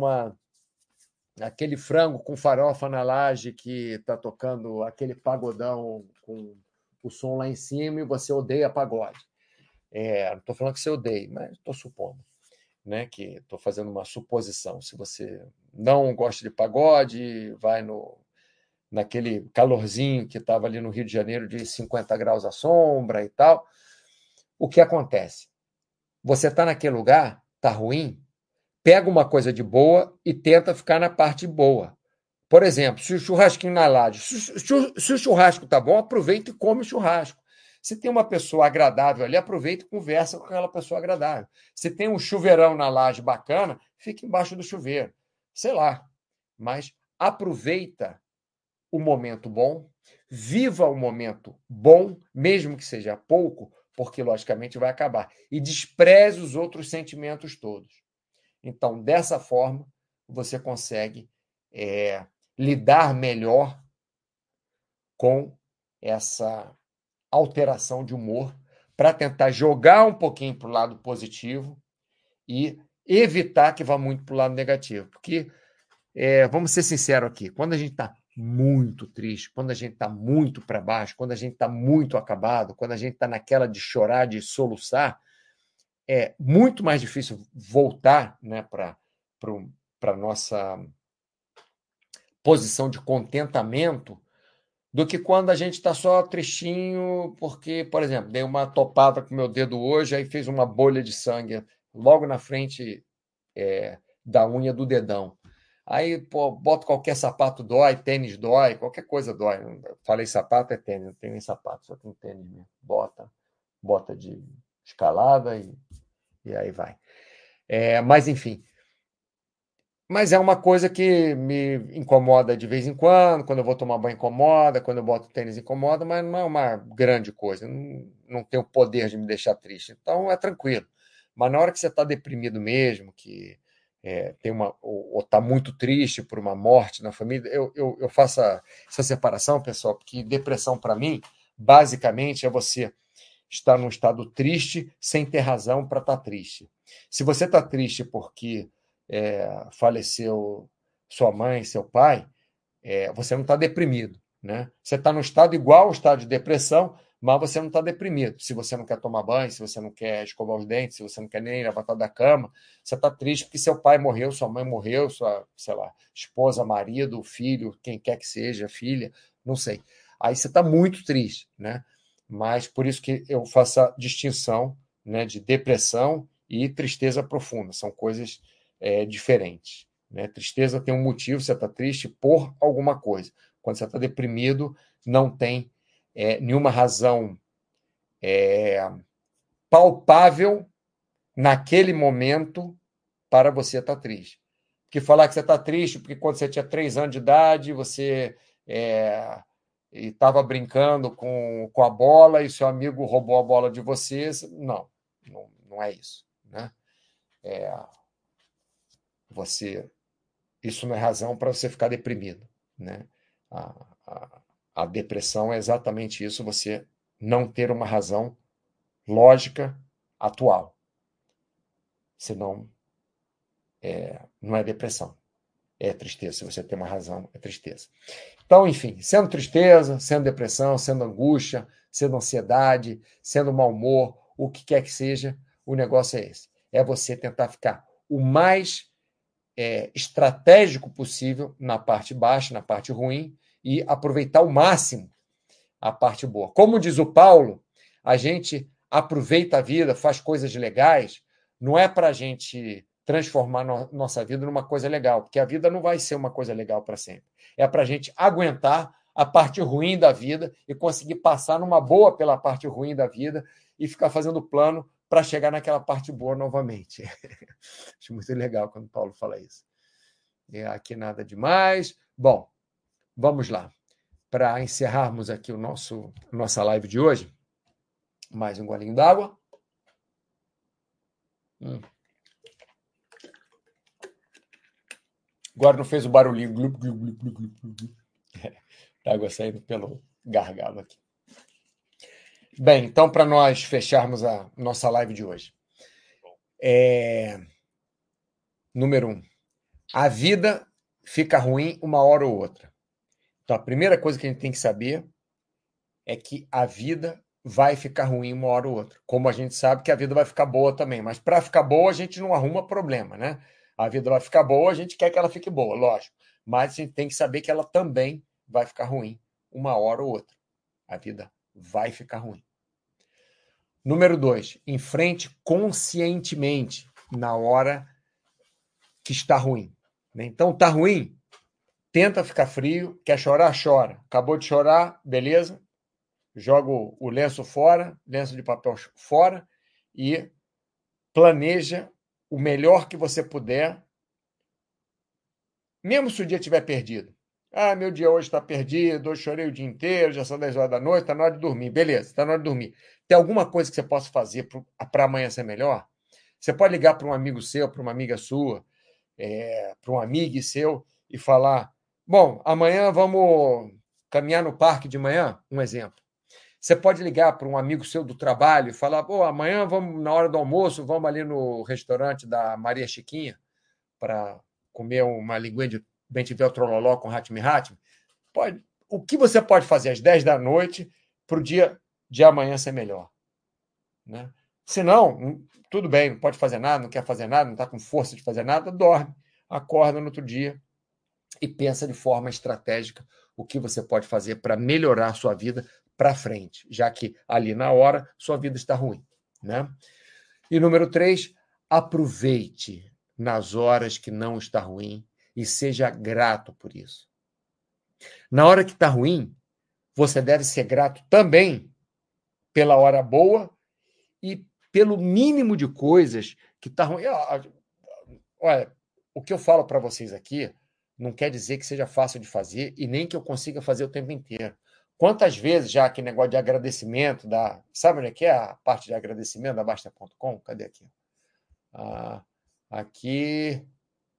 aquele frango com farofa na laje que está tocando aquele pagodão com o som lá em cima e você odeia pagode. Não estou falando que você odeia, mas estou supondo. Né, que estou fazendo uma suposição. Se você não gosta de pagode, vai naquele calorzinho que estava ali no Rio de Janeiro de 50 graus à sombra e tal. O que acontece? Você está naquele lugar, está ruim, pega uma coisa de boa e tenta ficar na parte boa. Por exemplo, se o churrasquinho na laje, se o churrasco está bom, aproveita e come o churrasco. Se tem uma pessoa agradável ali, aproveita e conversa com aquela pessoa agradável. Se tem um chuveirão na laje bacana, fica embaixo do chuveiro. Sei lá. Mas aproveita o momento bom, viva o momento bom, mesmo que seja pouco, porque logicamente vai acabar. E despreze os outros sentimentos todos. Então, dessa forma, você consegue lidar melhor com essa alteração de humor para tentar jogar um pouquinho para o lado positivo e evitar que vá muito para o lado negativo. Porque, vamos ser sinceros aqui, quando a gente está muito triste, quando a gente está muito para baixo, quando a gente está muito acabado, quando a gente está naquela de chorar, de soluçar, é muito mais difícil voltar, né, para a nossa posição de contentamento do que quando a gente está só tristinho porque, por exemplo, dei uma topada com o meu dedo hoje, aí fez uma bolha de sangue logo na frente da unha do dedão. Aí, pô, boto qualquer sapato dói, tênis dói, qualquer coisa dói. Falei sapato, é tênis, não tem nem sapato, só tem tênis mesmo. Bota de escalada e aí vai. Mas, enfim, mas é uma coisa que me incomoda de vez em quando eu vou tomar banho incomoda, quando eu boto tênis incomoda, mas não é uma grande coisa, não tem o poder de me deixar triste. Então é tranquilo. Mas na hora que você está deprimido mesmo, que ou está muito triste por uma morte na família. Eu faço essa separação, pessoal, porque depressão, para mim, basicamente é você estar num estado triste sem ter razão para estar triste. Se você está triste porque faleceu sua mãe, seu pai, você não está deprimido, né? Você está num estado igual ao estado de depressão, mas você não está deprimido. Se você não quer tomar banho, se você não quer escovar os dentes, se você não quer nem levantar da cama, você está triste porque seu pai morreu, sua mãe morreu, sua, sei lá, esposa, marido, filho, quem quer que seja, filha, não sei. Aí você está muito triste, né? Mas por isso que eu faço a distinção, né, de depressão e tristeza profunda. São coisas diferentes. Né? Tristeza tem um motivo, você está triste por alguma coisa. Quando você está deprimido, não tem nenhuma razão palpável naquele momento para você estar triste. Porque falar que você está triste porque quando você tinha 3 anos de idade, você estava brincando com a bola e seu amigo roubou a bola de você. Não é isso. Né? Isso não é razão para você ficar deprimido. Né? A depressão é exatamente isso, você não ter uma razão lógica atual. Senão, não é depressão, é tristeza. Se você tem uma razão, é tristeza. Então, enfim, sendo tristeza, sendo depressão, sendo angústia, sendo ansiedade, sendo mau humor, o que quer que seja, o negócio é esse. É você tentar ficar o mais estratégico possível na parte baixa, na parte ruim, e aproveitar ao máximo a parte boa. Como diz o Paulo, a gente aproveita a vida, faz coisas legais, não é para a gente transformar nossa vida numa coisa legal, porque a vida não vai ser uma coisa legal para sempre. É para a gente aguentar a parte ruim da vida e conseguir passar numa boa pela parte ruim da vida e ficar fazendo plano para chegar naquela parte boa novamente. Acho muito legal quando o Paulo fala isso. Aqui nada demais. Bom, vamos lá. Para encerrarmos aqui nossa live de hoje, mais um golinho d'água. Agora não fez o barulhinho. Glup, glup, glup, glup, glup. Água saindo pelo gargalo aqui. Bem, então, para nós fecharmos a nossa live de hoje. Número 1. A vida fica ruim uma hora ou outra. Então, a primeira coisa que a gente tem que saber é que a vida vai ficar ruim uma hora ou outra. Como a gente sabe que a vida vai ficar boa também. Mas para ficar boa, a gente não arruma problema, né? A vida vai ficar boa, a gente quer que ela fique boa, lógico. Mas a gente tem que saber que ela também vai ficar ruim uma hora ou outra. A vida vai ficar ruim. Número 2, enfrente conscientemente na hora que está ruim. Então, está ruim? Tenta ficar frio. Quer chorar? Chora. Acabou de chorar? Beleza. Joga o lenço fora, lenço de papel fora e planeja o melhor que você puder, mesmo se o dia estiver perdido. Meu dia hoje está perdido, hoje chorei o dia inteiro, já são 10 horas da noite, está na hora de dormir. Beleza, está na hora de dormir. Tem alguma coisa que você possa fazer para amanhã ser melhor? Você pode ligar para um amigo seu, para uma amiga sua, para um amigo seu e falar: bom, amanhã vamos caminhar no parque de manhã? Um exemplo. Você pode ligar para um amigo seu do trabalho e falar: pô, amanhã vamos, na hora do almoço, vamos ali no restaurante da Maria Chiquinha para comer uma linguinha de bem-te-ver trololó com hatmi-hatmi. Pode. O que você pode fazer às 10 da noite para o dia de amanhã ser melhor? Né? Se não, tudo bem, não pode fazer nada, não quer fazer nada, não está com força de fazer nada, dorme, acorda no outro dia e pensa de forma estratégica o que você pode fazer para melhorar a sua vida para frente, já que ali na hora sua vida está ruim. Né? E número 3, aproveite nas horas que não está ruim e seja grato por isso. Na hora que está ruim, você deve ser grato também pela hora boa e pelo mínimo de coisas que está ruim. Olha, o que eu falo para vocês aqui não quer dizer que seja fácil de fazer e nem que eu consiga fazer o tempo inteiro. Quantas vezes já aquele negócio de agradecimento, sabe onde é que é a parte de agradecimento da Basta.com? Cadê aqui? Aqui.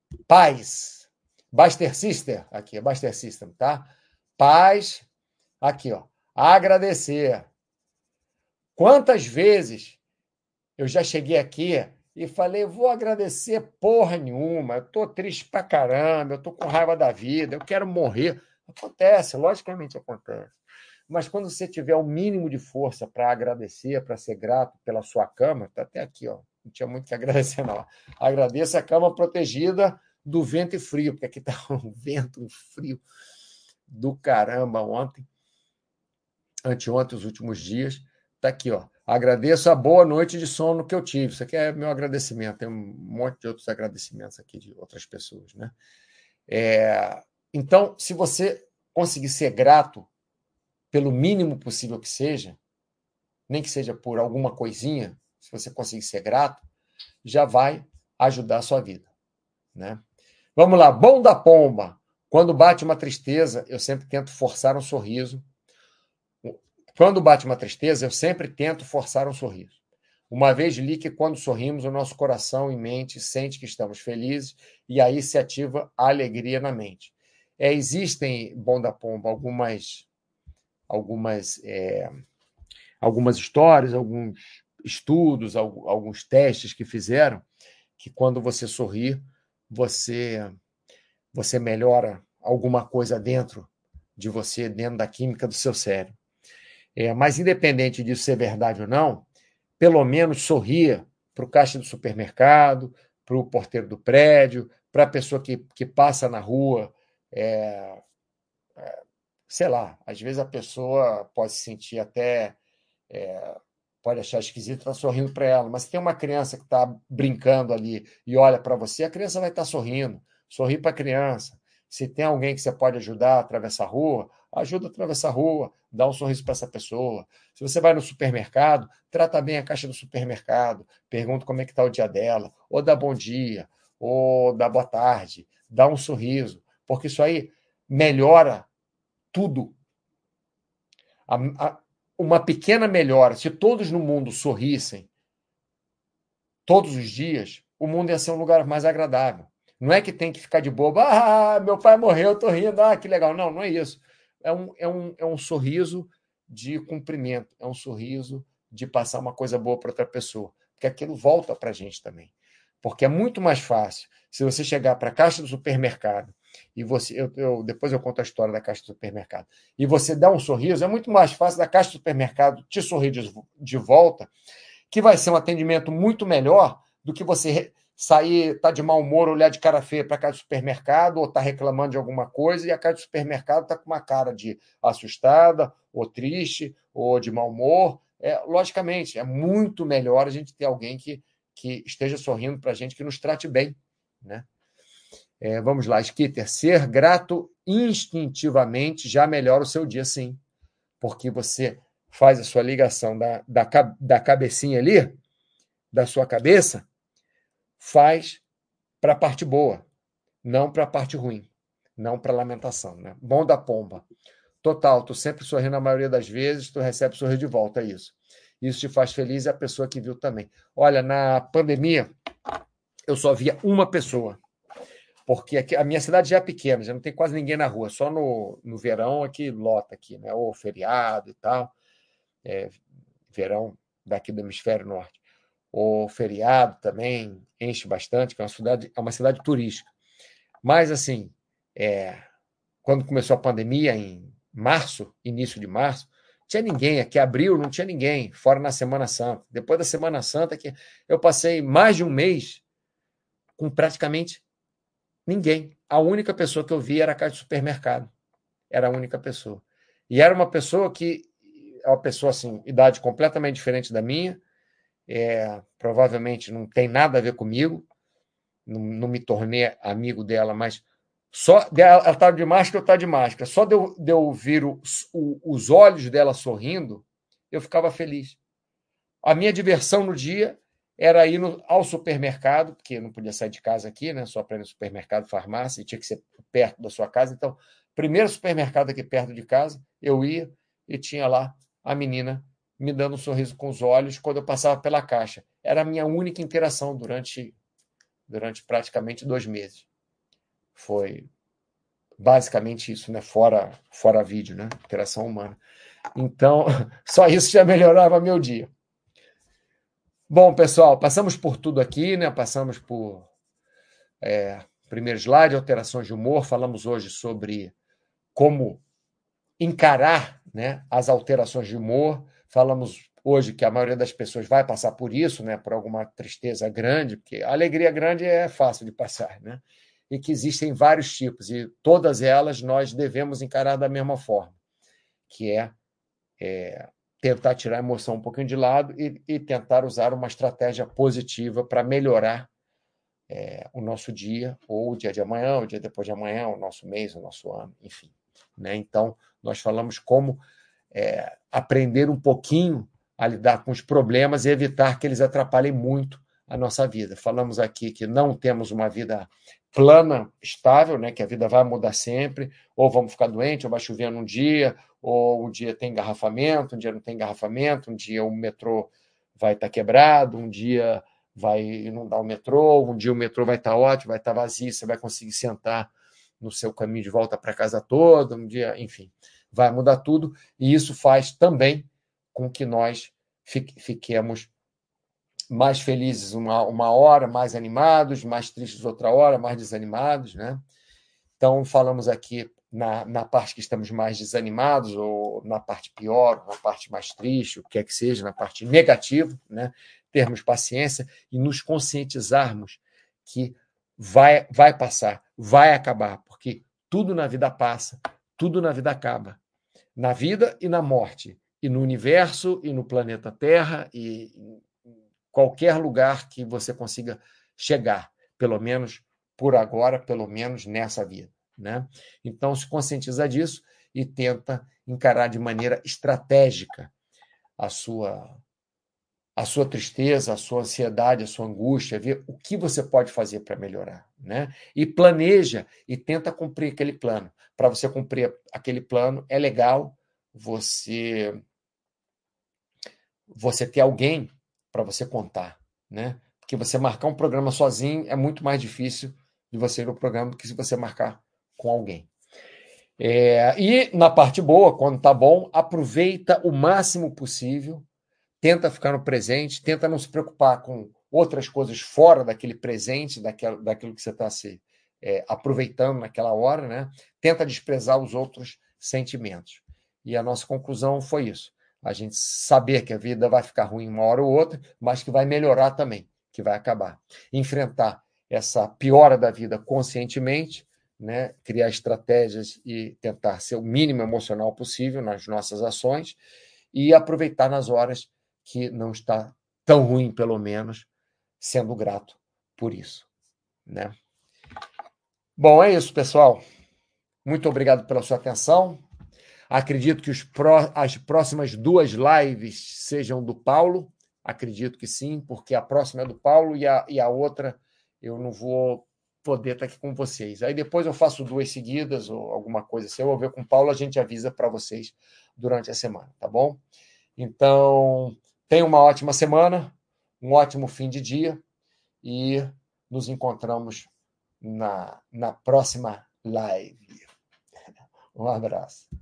Paz. Buster Sister, aqui, Buster System, tá? Paz, aqui, ó. Agradecer. Quantas vezes eu já cheguei aqui e falei, vou agradecer porra nenhuma, eu tô triste pra caramba, eu tô com raiva da vida, eu quero morrer. Acontece, logicamente acontece. Mas quando você tiver o mínimo de força para agradecer, para ser grato pela sua cama, tá até aqui, ó. Não tinha muito que agradecer, não. Agradeça a cama protegida do vento e frio, porque aqui tá um vento, um frio do caramba ontem, anteontem, os últimos dias. Tá aqui, ó. Agradeço a boa noite de sono que eu tive. Isso aqui é meu agradecimento. Tem um monte de outros agradecimentos aqui de outras pessoas, né? Então, se você conseguir ser grato pelo mínimo possível que seja, nem que seja por alguma coisinha, se você conseguir ser grato, já vai ajudar a sua vida, né? Vamos lá, bom da pomba. Quando bate uma tristeza, eu sempre tento forçar um sorriso. Quando bate uma tristeza, eu sempre tento forçar um sorriso. Uma vez li que quando sorrimos, o nosso coração e mente sente que estamos felizes e aí se ativa a alegria na mente. Existem, bom da pomba, algumas algumas histórias, alguns estudos, alguns testes que fizeram, que quando você sorri, você, você melhora alguma coisa dentro de você, dentro da química do seu cérebro. Mas, independente disso ser verdade ou não, pelo menos sorria para o caixa do supermercado, para o porteiro do prédio, para a pessoa que passa na rua. É, sei lá, às vezes a pessoa pode se sentir até pode achar esquisito estar sorrindo para ela, mas se tem uma criança que está brincando ali e olha para você, a criança vai estar sorrindo. Sorri para a criança. Se tem alguém que você pode ajudar a atravessar a rua, ajuda a atravessar a rua, dá um sorriso para essa pessoa. Se você vai no supermercado, trata bem a caixa do supermercado, pergunta como é que está o dia dela, ou dá bom dia, ou dá boa tarde, dá um sorriso, porque isso aí melhora tudo. A, a, uma pequena melhora, se todos no mundo sorrissem todos os dias, o mundo ia ser um lugar mais agradável. Não é que tem que ficar de bobo, meu pai morreu, eu tô rindo, que legal. Não, não é isso. É um sorriso de cumprimento, é um sorriso de passar uma coisa boa para outra pessoa, porque aquilo volta para a gente também. Porque é muito mais fácil se você chegar para a caixa do supermercado e você, depois eu conto a história da caixa do supermercado, e você dá um sorriso, é muito mais fácil da caixa do supermercado te sorrir de volta, que vai ser um atendimento muito melhor do que você sair, tá de mau humor, olhar de cara feia para a cara do supermercado, ou tá reclamando de alguma coisa, e a cara do supermercado tá com uma cara de assustada, ou triste, ou de mau humor. Logicamente, é muito melhor a gente ter alguém que esteja sorrindo para a gente, que nos trate bem, né? Vamos lá, Skitter. Ser grato instintivamente já melhora o seu dia, sim. Porque você faz a sua ligação da cabecinha ali, da sua cabeça, faz para a parte boa, não para a parte ruim, não para a lamentação. Né? Bom da pomba. Total, tu sempre sorri na maioria das vezes, tu recebe sorriso de volta, é isso. Isso te faz feliz e a pessoa que viu também. Olha, na pandemia, eu só via uma pessoa, porque aqui, a minha cidade já é pequena, já não tem quase ninguém na rua, só no verão aqui lota aqui, né? Ou feriado e tal, verão daqui do hemisfério norte. O feriado também enche bastante, que é uma cidade turística. Mas, assim, quando começou a pandemia, em março, início de março, tinha ninguém. Aqui, abril, não tinha ninguém, fora na Semana Santa. Depois da Semana Santa, que eu passei mais de um mês com praticamente ninguém. A única pessoa que eu vi era a caixa de supermercado. Era a única pessoa. E era uma pessoa que, é uma pessoa, assim, idade completamente diferente da minha, provavelmente não tem nada a ver comigo, não me tornei amigo dela, mas só ela estava de máscara, eu estava de máscara. Só de eu ver os olhos dela sorrindo, eu ficava feliz. A minha diversão no dia era ir ao supermercado, porque eu não podia sair de casa aqui, né? Só para ir no supermercado, farmácia, e tinha que ser perto da sua casa. Então, primeiro supermercado aqui perto de casa, eu ia e tinha lá a menina me dando um sorriso com os olhos quando eu passava pela caixa. Era a minha única interação durante praticamente 2 meses. Foi basicamente isso, né? Fora vídeo, né? Interação humana. Então, só isso já melhorava meu dia. Bom, pessoal, passamos por tudo aqui, né? Passamos por primeiro slide, alterações de humor. Falamos hoje sobre como encarar, né, as alterações de humor. Falamos hoje que a maioria das pessoas vai passar por isso, né, por alguma tristeza grande, porque a alegria grande é fácil de passar, né? E que existem vários tipos, e todas elas nós devemos encarar da mesma forma, que é tentar tirar a emoção um pouquinho de lado e tentar usar uma estratégia positiva para melhorar o nosso dia, ou o dia de amanhã, o dia depois de amanhã, o nosso mês, o nosso ano, enfim. Né? Então, nós falamos como aprender um pouquinho a lidar com os problemas e evitar que eles atrapalhem muito a nossa vida. Falamos aqui que não temos uma vida plana, estável, né? Que a vida vai mudar sempre, ou vamos ficar doentes, ou vai chover num dia, ou um dia tem engarrafamento, um dia não tem engarrafamento, um dia o metrô vai estar quebrado, um dia vai inundar o metrô, um dia o metrô vai estar ótimo, vai estar vazio, você vai conseguir sentar no seu caminho de volta para casa todo, um dia, enfim, vai mudar tudo, e isso faz também com que nós fiquemos mais felizes uma hora, mais animados, mais tristes outra hora, mais desanimados, né? Então, falamos aqui na parte que estamos mais desanimados, ou na parte pior, na parte mais triste, o que quer que seja, na parte negativa, né? Termos paciência e nos conscientizarmos que vai passar, vai acabar, porque tudo na vida passa, tudo na vida acaba. Na vida e na morte, e no universo, e no planeta Terra, e em qualquer lugar que você consiga chegar, pelo menos por agora, pelo menos nessa vida. Né? Então, se conscientiza disso e tenta encarar de maneira estratégica a sua tristeza, a sua ansiedade, a sua angústia, ver o que você pode fazer para melhorar. Né? E planeja e tenta cumprir aquele plano. Para você cumprir aquele plano, é legal você ter alguém para você contar. Né? Porque você marcar um programa sozinho é muito mais difícil de você ir no programa do que se você marcar com alguém. E na parte boa, quando está bom, aproveita o máximo possível, tenta ficar no presente, tenta não se preocupar com outras coisas fora daquele presente, daquilo que você está se aproveitando naquela hora, né? Tenta desprezar os outros sentimentos. E a nossa conclusão foi isso. A gente saber que a vida vai ficar ruim uma hora ou outra, mas que vai melhorar também, que vai acabar. Enfrentar essa piora da vida conscientemente, né? Criar estratégias e tentar ser o mínimo emocional possível nas nossas ações e aproveitar nas horas que não está tão ruim, pelo menos, sendo grato por isso. Né? Bom, é isso, pessoal. Muito obrigado pela sua atenção. Acredito que as próximas 2 lives sejam do Paulo. Acredito que sim, porque a próxima é do Paulo e a outra eu não vou poder estar aqui com vocês. Aí depois eu faço 2 seguidas ou alguma coisa. Se eu ver com o Paulo, a gente avisa para vocês durante a semana, tá bom? Então, tenha uma ótima semana, um ótimo fim de dia e nos encontramos na próxima live. Um abraço.